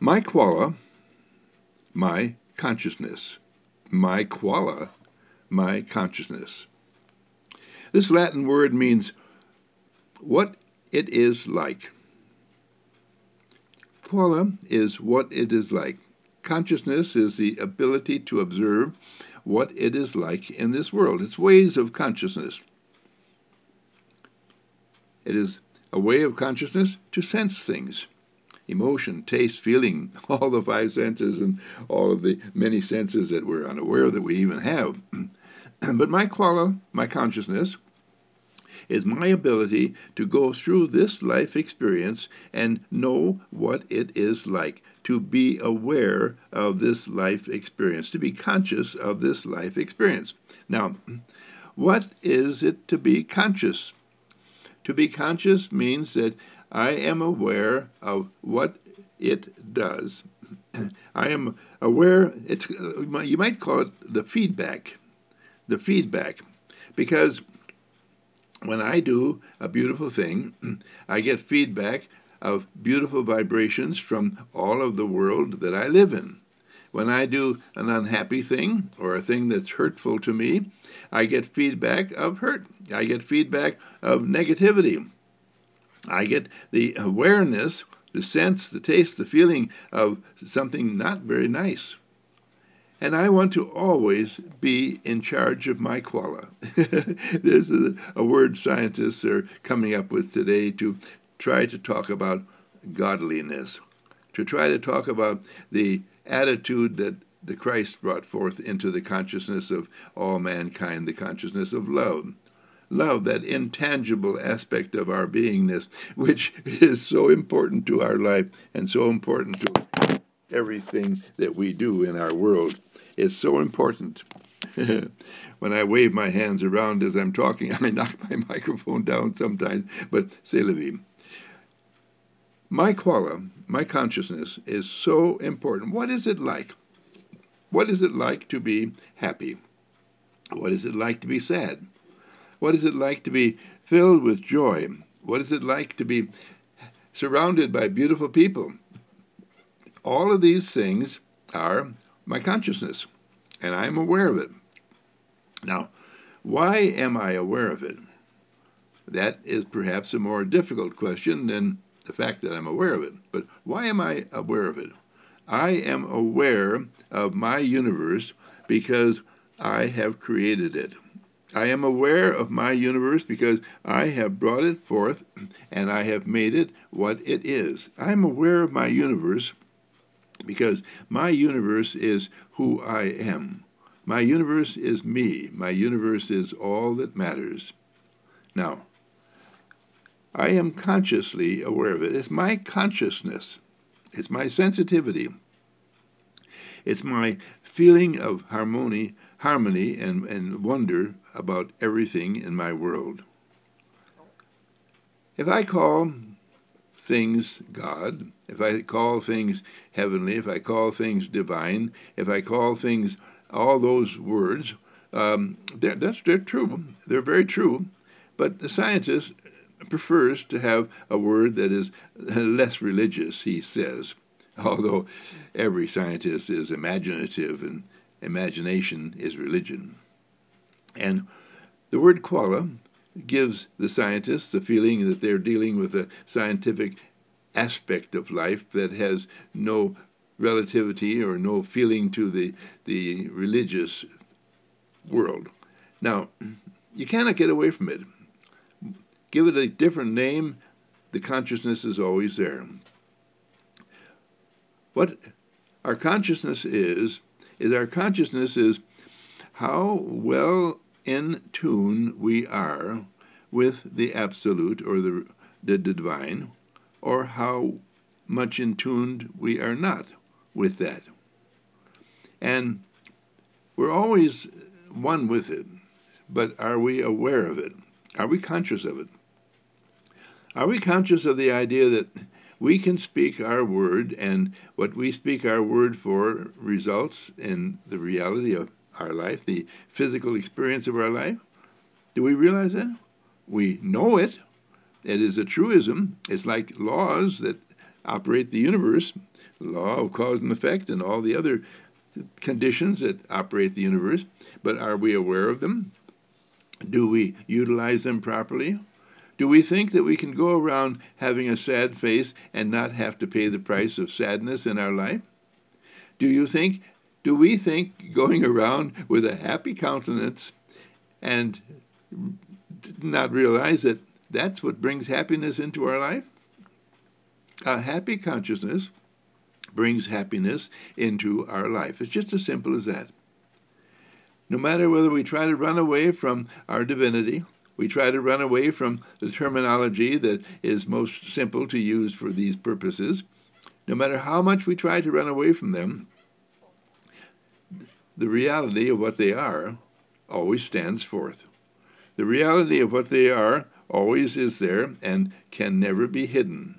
My quala, my consciousness. My quala, my consciousness. This Latin word means what it is like. Quala is what it is like. Consciousness is the ability to observe what it is like in this world. It's ways of consciousness. It is a way of consciousness to sense things. Emotion, taste, feeling, all the five senses and all of the many senses that we're unaware that we even have. But my quala, my consciousness, is my ability to go through this life experience and know what it is like, to be aware of this life experience, to be conscious of this life experience. Now, what is it to be conscious? To be conscious means that I am aware of what it does. I am aware, you might call it the feedback, because when I do a beautiful thing, I get feedback of beautiful vibrations from all of the world that I live in. When I do an unhappy thing or a thing that's hurtful to me, I get feedback of hurt. I get feedback of negativity. I get the awareness, the sense, the taste, the feeling of something not very nice. And I want to always be in charge of my quala. This is a word scientists are coming up with today to try to talk about godliness, to try to talk about the attitude that the Christ brought forth into the consciousness of all mankind, the consciousness of love. Love, that intangible aspect of our beingness, which is so important to our life and so important to everything that we do in our world. It's so important. When I wave my hands around as I'm talking, I knock my microphone down sometimes, but c'est la vie. My quala, my consciousness, is so important. What is it like? What is it like to be happy? What is it like to be sad? What is it like to be filled with joy? What is it like to be surrounded by beautiful people? All of these things are my consciousness, and I'm aware of it. Now, why am I aware of it? That is perhaps a more difficult question than the fact that I'm aware of it. But why am I aware of it? I am aware of my universe because I have created it. I am aware of my universe because I have brought it forth and I have made it what it is. I'm aware of my universe because my universe is who I am. My universe is me. My universe is all that matters. Now, I am consciously aware of it. It's my consciousness. It's my sensitivity. It's my feeling of harmony and wonder about everything in my world. If I call things God, if I call things heavenly, if I call things divine, if I call things all those words, they're true. They're very true. But the scientist prefers to have a word that is less religious, he says, although every scientist is imaginative and imagination is religion. And the word quala gives the scientists the feeling that they're dealing with a scientific aspect of life that has no relativity or no feeling to the religious world. Now, you cannot get away from it. Give it a different name, the consciousness is always there. What our consciousness is our consciousness is how well in tune we are with the absolute or the divine, or how much in tune we are not with that. And we're always one with it, but are we aware of it? Are we conscious of it? Are we conscious of the idea that we can speak our word, and what we speak our word for results in the reality of our life, the physical experience of our life? Do we realize that? We know it. It is a truism. It's like laws that operate the universe, law of cause and effect, and all the other conditions that operate the universe, but are we aware of them? Do we utilize them properly? Do we think that we can go around having a sad face and not have to pay the price of sadness in our life? Do we think going around with a happy countenance and not realize that that's what brings happiness into our life? A happy consciousness brings happiness into our life. It's just as simple as that. No matter whether we try to run away from our divinity, we try to run away from the terminology that is most simple to use for these purposes, no matter how much we try to run away from them, the reality of what they are always stands forth. The reality of what they are always is there and can never be hidden.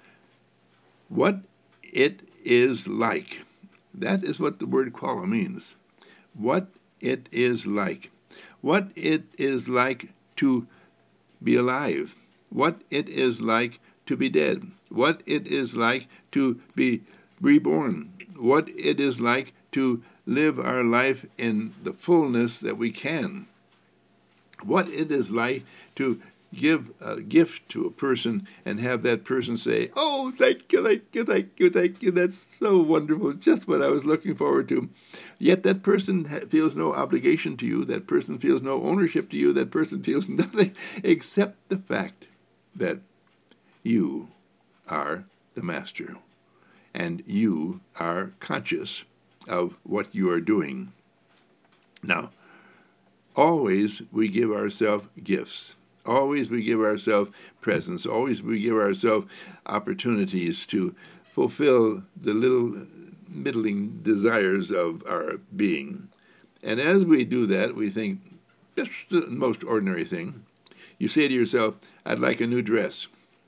What it is like. That is what the word qualia means. What it is like. What it is like to be alive. What it is like to be dead. What it is like to be reborn. What it is like to live our life in the fullness that we can. What it is like to give a gift to a person and have that person say, "Oh, thank you, thank you, thank you, thank you. That's so wonderful, just what I was looking forward to." Yet that person feels no obligation to you. That person feels no ownership to you. That person feels nothing except the fact that you are the master and you are conscious of what you are doing. Now, always we give ourselves gifts. Always we give ourselves presents. Always we give ourselves opportunities to fulfill the little middling desires of our being. And as we do that, we think, that's the most ordinary thing. You say to yourself, "I'd like a new dress.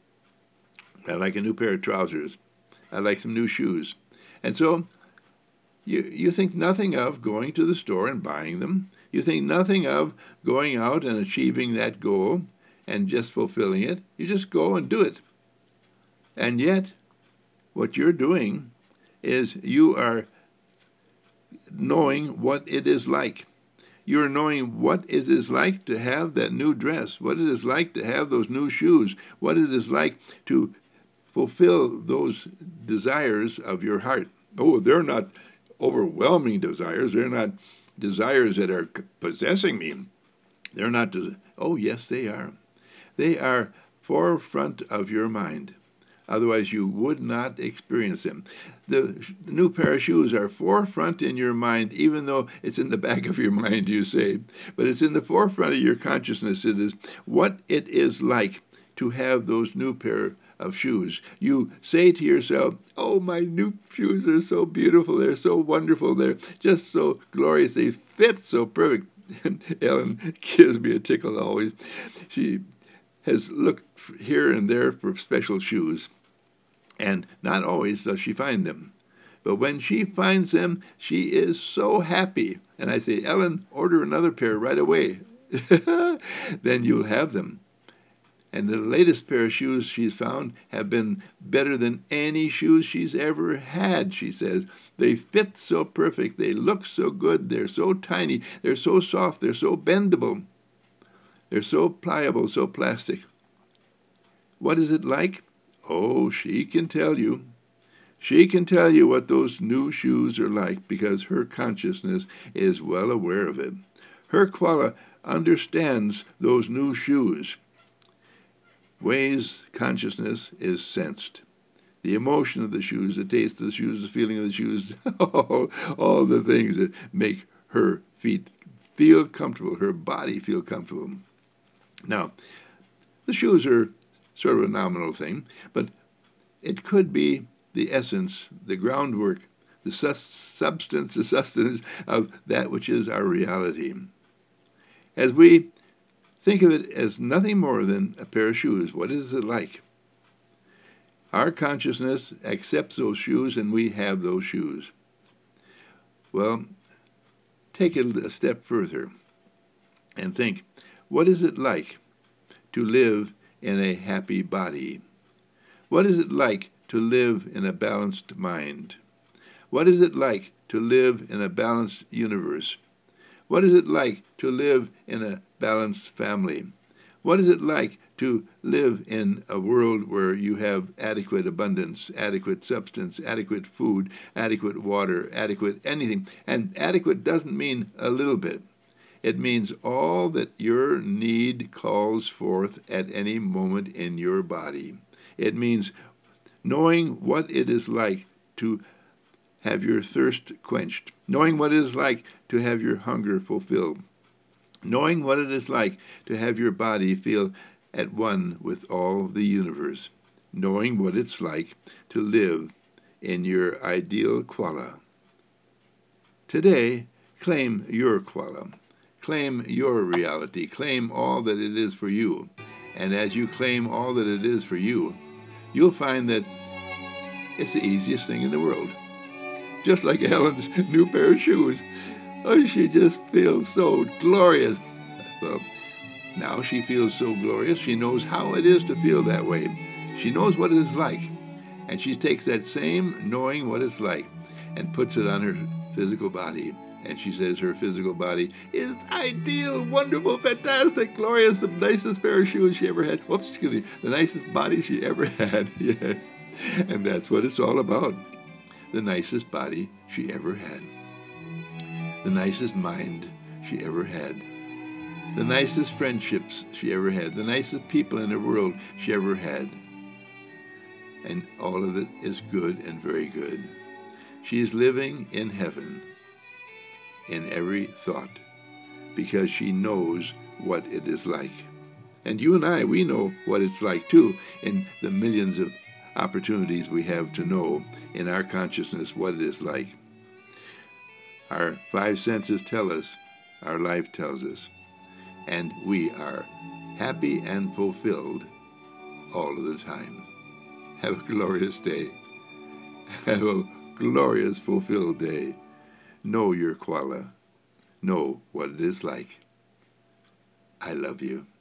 I'd like a new pair of trousers. I'd like some new shoes." And so you think nothing of going to the store and buying them. You think nothing of going out and achieving that goal and just fulfilling it. You just go and do it. And yet, what you're doing is you are knowing what it is like. You're knowing what it is like to have that new dress, what it is like to have those new shoes, what it is like to fulfill those desires of your heart. Oh, they're not overwhelming desires. They're not desires that are possessing me. They're not. Oh, yes, they are. They are forefront of your mind. Otherwise, you would not experience them. The new pair of shoes are forefront in your mind, even though it's in the back of your mind, you say. But it's in the forefront of your consciousness. It is what it is like to have those new pair of shoes. You say to yourself, "Oh, my new shoes are so beautiful. They're so wonderful. They're just so glorious. They fit so perfect." Ellen gives me a tickle always. She has looked here and there for special shoes, and not always does she find them. But when she finds them, she is so happy. And I say, "Ellen, order another pair right away." Then you'll have them. And the latest pair of shoes she's found have been better than any shoes she's ever had, she says. They fit so perfect. They look so good. They're so tiny. They're so soft. They're so bendable. They're so pliable, so plastic. What is it like? Oh, she can tell you. She can tell you what those new shoes are like because her consciousness is well aware of it. Her qualia understands those new shoes. Ways consciousness is sensed. The emotion of the shoes, the taste of the shoes, the feeling of the shoes, all the things that make her feet feel comfortable, her body feel comfortable. Now, the shoes are sort of a nominal thing, but it could be the essence, the groundwork, the substance, the sustenance of that which is our reality. As we think of it as nothing more than a pair of shoes, what is it like? Our consciousness accepts those shoes, and we have those shoes. Well, take it a step further and think, what is it like to live in a happy body? What is it like to live in a balanced mind? What is it like to live in a balanced universe? What is it like to live in a balanced family? What is it like to live in a world where you have adequate abundance, adequate substance, adequate food, adequate water, adequate anything? And adequate doesn't mean a little bit. It means all that your need calls forth at any moment in your body. It means knowing what it is like to have your thirst quenched, knowing what it is like to have your hunger fulfilled, knowing what it is like to have your body feel at one with all the universe, knowing what it's like to live in your ideal quala. Today, claim your quala. Claim your reality. Claim all that it is for you. And as you claim all that it is for you, you'll find that it's the easiest thing in the world. Just like Helen's new pair of shoes. Oh, she just feels so glorious. Well, now she feels so glorious, she knows how it is to feel that way. She knows what it is like. And she takes that same knowing what it's like and puts it on her physical body. And she says her physical body is ideal, wonderful, fantastic, glorious, the nicest pair of shoes she ever had. Whoops, excuse me, the nicest body she ever had. Yes. And that's what it's all about. The nicest body she ever had. The nicest mind she ever had. The nicest friendships she ever had. The nicest people in the world she ever had. And all of it is good and very good. She is living in heaven in every thought because she knows what it is like. And you and I, we know what it's like too in the millions of opportunities we have to know in our consciousness what it is like. Our five senses tell us, our life tells us, and we are happy and fulfilled all of the time. Have a glorious day. Have a glorious, fulfilled day. Know your quala. Know what it is like. I love you.